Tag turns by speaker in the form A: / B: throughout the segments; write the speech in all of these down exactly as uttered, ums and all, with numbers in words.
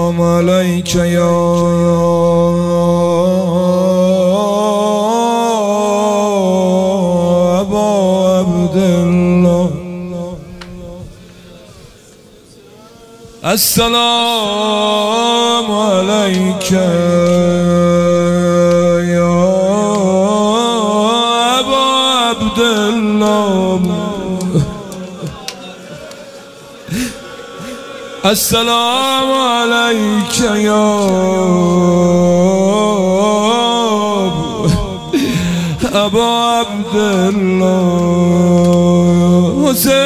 A: السلام عليك يا أبا عبد الله. السلام عليك يا أبا عبد الله. السلام عليك يا أبا عبد الله.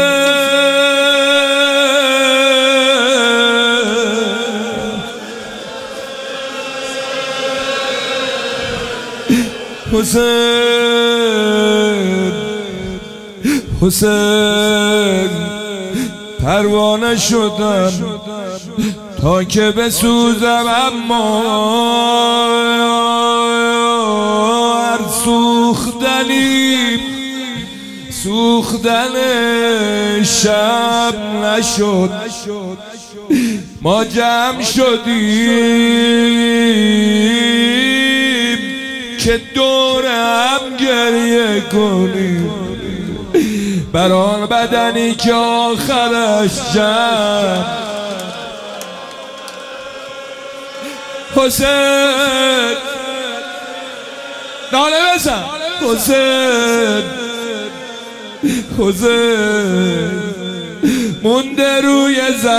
A: حسین حسین حسین پروانه شدم تا که بسوزم، اما هر سوختنی سوختن شب نشد. ما جمع شدیم که دور هم گریه کنیم بر آن بدنی که آخرش جمع. حسین ناله بزن. حسین حسین مونده روی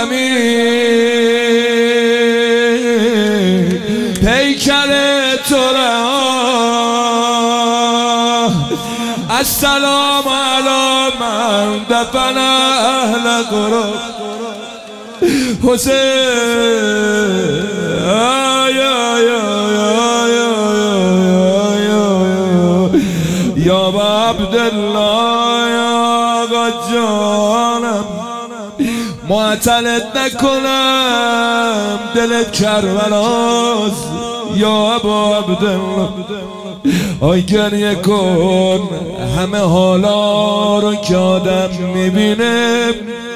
A: زمین پیکر تو رها. السلام علی من دفن اهل قرب. حسین یا عبدالله یا آقا جانم، معطلت نکنم دلت کربلاست یا ابا عبدالله. آی گریه کن همه حالا رو که آدم میبینه،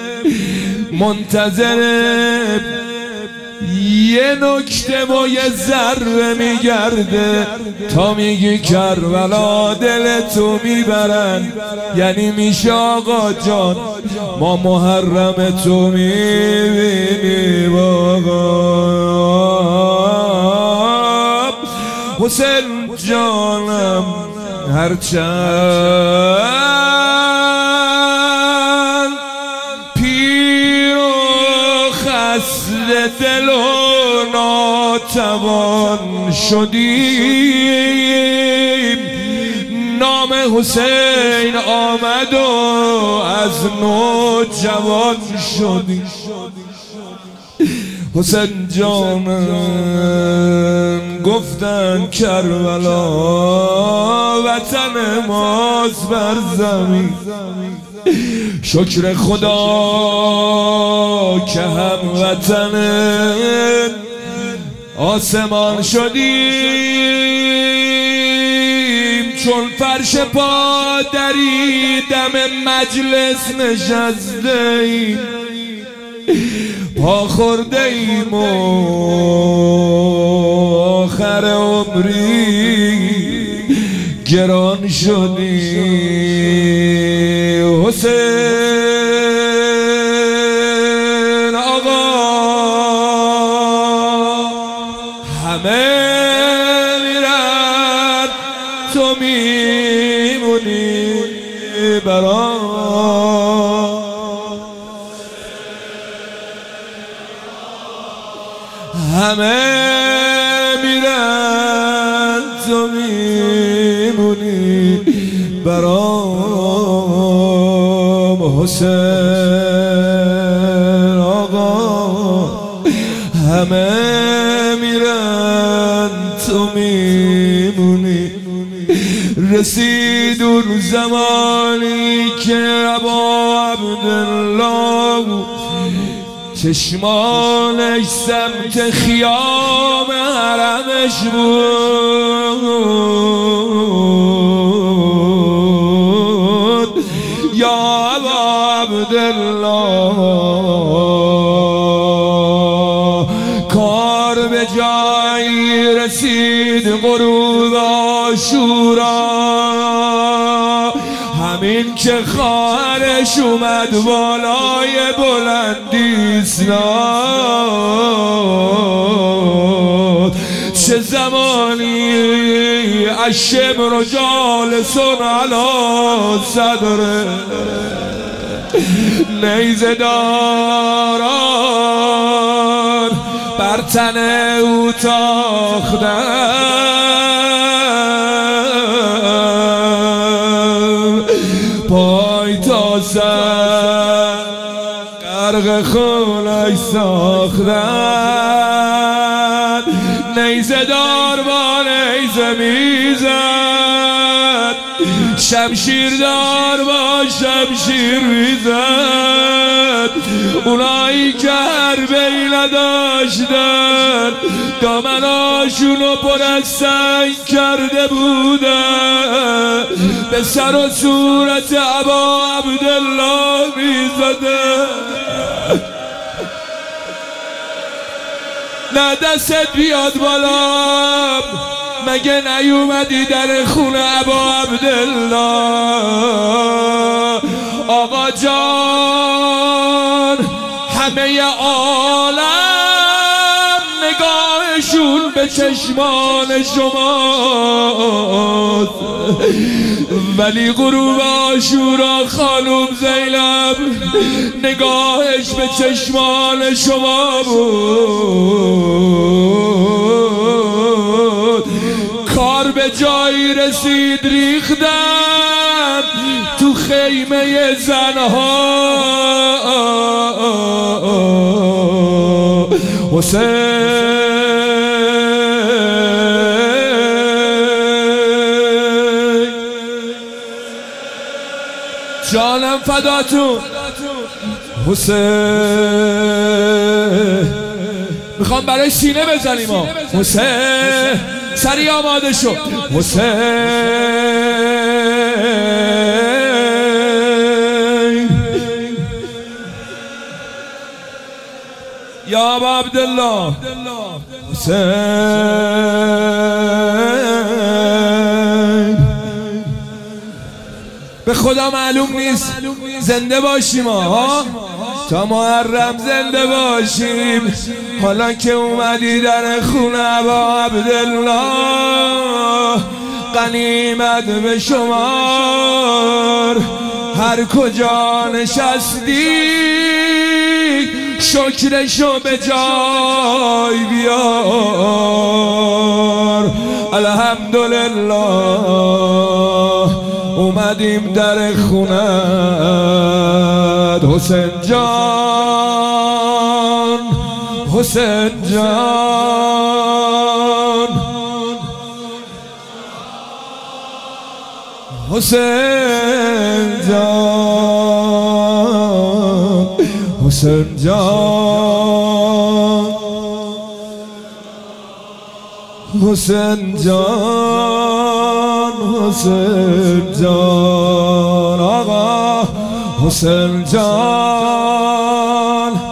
A: منتظره یه نکته و یه ذره میگرده تا میگی کربلا دلتو میبرن. یعنی میشه آقا جان ما محرم تو میبینیم آقا. حسین جانم هرچند پیر و خسته دل و ناتوان شدیم، نام حسین آمد و از نو جوان شدیم. حسین جانم گفتن کربلا وطن ماست بر زمین، شکر خدا که هم وطن آسمان شدیم. چون فرش پا دریدم مجلس نشسته ایم، پا خورده ایم و آخر عمری گران شدی. حسین آقا همه میرن تو میمونی برام. همه میرن تو میمونی برام. حسین آقا همه میرن تو میمونی. رسید اون زمانی که ابا عبدالله چشمانش سمت خیام حرمش بود. یا ابا عبدالله کار به جایی رسید غروب عاشورا، همین که خواهرش اومد بالای بلندی ایستاد. چه زمانی الشمر جالس علی صدره، نیزه داران بر تن او تاختن، پای تا سر غرق خونش ساختن. نیزه دار با نیزه میزد، شمشیر دار با شمشیر میزد. اونایی که حربی نداشتن دامناشونو پر از سنگ کرده بودن، به سر و صورت ابا عبدالله میزدن. نه دستت بیاد بالا، مگه نیومدی در خونه ابا عبدالله؟ آقا جان همه عالم نگاهشون به چشمان شماست، ولی غروب عاشورا خانم زینب نگاهش به چشمان شما بود. کار به جایی رسید ریختن تو خیمه زنها. حسین جانم فداتون. حسین میخوام برای سینه بزنیم ها. حسین سریع آماده شو. حسین یا ابا عبدالله. حسین به خدا معلوم نیست زنده باشیم ها، تا محرم زنده باشیم. حالا که اومدی در خونه ابا عبدالله، غنیمت به شمار. هر کجا نشستی شکرشو به جای بیار. الحمدلله اومدیم در خونت حسین جان. حسین جان حسین جان حسین جان حسین جان حسین جان آقا حسین جان.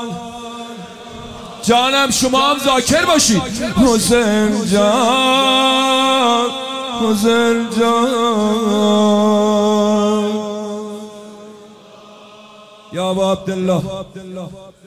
A: جانم شما هم ذاکر باشید. حسین جان حسین جان یا ابا عبدالله.